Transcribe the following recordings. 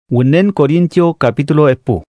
Unen Corintio capítulo epu.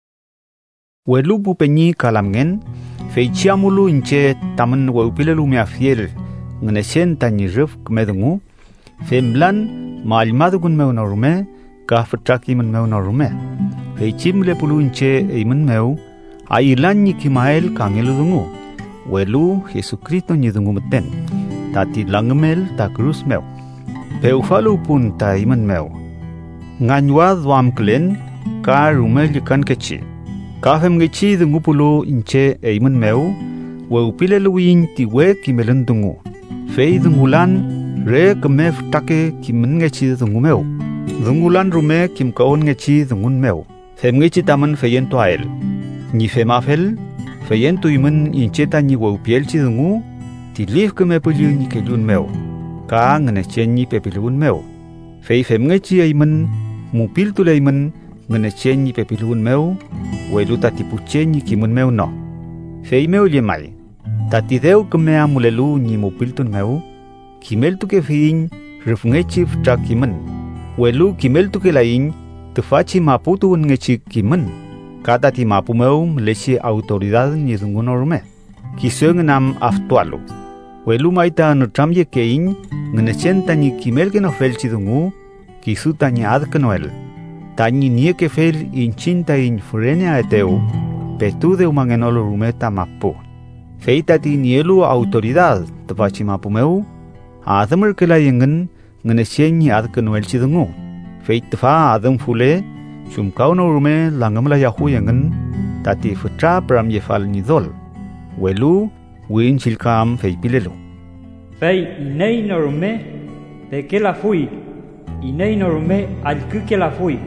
Welu bupenyi kalamngen, feichiamulu inche tamen wepilelu mea fiel, ngneshen tanyiruf kmedungu, femlan malmadugun meunorume, kaftraki men meunorume. Feichim lepulu inche eimen meu, ailan nikimael kangeludungu, welu Jesucristo nyidungu meten, tati langmel ta krus meu. Peufalu pun ta imen meu. Nganywa dwam klen ka rumel jikan kechi ka fem gechi dungu pulo inche eimen meu we upile luin ti we kimelen dungu fei dungulan re kemef take kimen gechi dungu meu dungulan rume kim kaon gechi dungun meu fem gechi taman feyen toael ni femafel feyen tu imen inche ta ni we upiel chi dungu ti lif keme pulu ni kelun meu ka ngene chen ni pepilun meu fei fem gechi eimen mupil tu leimen ngene chen ni pepilun meu welu tati puchen ni kimun meu no fei meu le mai tati deu kemea mulelu ni mupil tun meu kimel tu ke fiin rufnge chif ta kimen welu kimel tu ke lain tefachi maputu nge chi kimen kata ti mapu meu mlesi autoridad ni dungunorme kiseng nam aftualu welu maita no tramye kein ngene chen tani kimel ke no felchi dungu kisu tanya adknoel tani nie ke fel inchinta in frenia eteu petu de umangenolo rumeta mapu feita ti nielu autoridad tapachi mapu meu adamur kela yengen ngene sieni adknoel chidungu feitfa adam fule chumkauno rume langamla yahu yengen tati futra pram yefal nidol welu win chilkam feipilelo fei nei norme pekela fui inei norme alku que la fui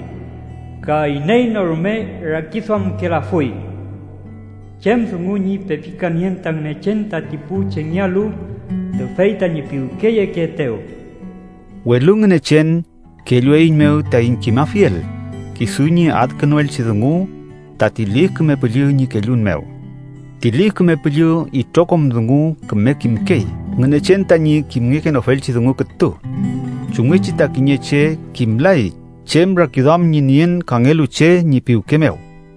ka inei norme rakitham que la fui chem sunguni pepikanien tang ne chenta tipu chenyalu de feita ni piu keye que teo welung ne chen que luein meu ta in kimafiel kisuni adknoel chidungu tatilik me pulu ni kelun meu tilik me pulu I tokom dungu kme kimkei ngene chen tani kimnge ke no fel chidungu kettu chungwechi ta kinyeche kimlai chembra kidam ninien kangelu che ni piukemeu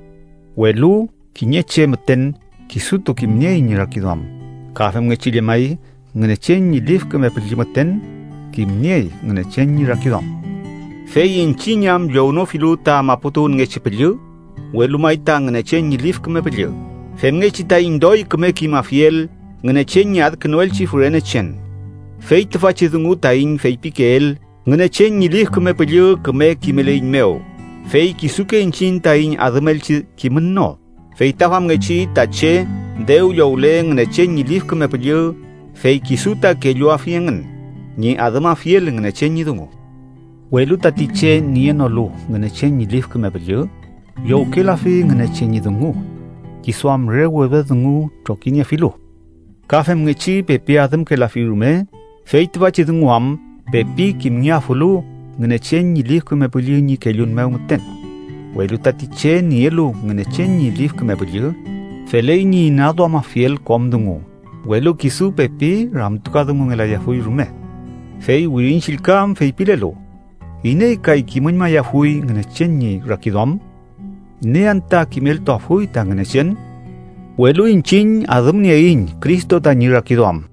welu kinyeche meten kisuto kimne ni rakidam kafem ngechi le mai ngene chen ni lif keme pilimaten kimne ngene chen ni rakidam fein chinyam jono filuta maputun ngechi pilu welu mai ta ngene chen ni lif keme pilu fem ngechi ta indoi keme kimafiel ngene chen ni ad knoel chi furene chen feit fachi dungu tain fei pikel ngene chen ni lih keme pelio keme kimelein meu fei kisuke inchin tain admel chi kimenno fei tafam ngechi tache deu youle ngene chen ni lih keme pelio fei kisuta ke yo afiengen ni adama fiel ngene chen ni dungu welu tatiche ni enolu ngene chen ni lih keme pelio yo ke la fi ngene chen ni dungu kiswam rewebe dungu tokinya filu kafem ngechi pepe adam ke la firume feitwa chidungwam pepi kimnya fulu ngene chen ni lih kume puli ni kelun meu muten welu tati chen ni elu ngene chen ni lih kume puli felei ni nado ma fiel komdungu welu kisu pepi ramtuka dungu ngela ya hui rume fei wirin shilkam fei pilelo ine kai kimunma ya hui ngene chen ni rakidom ne anta kimel to hui ta ngene chen welu inchin adam ni in Cristo ta ni rakidom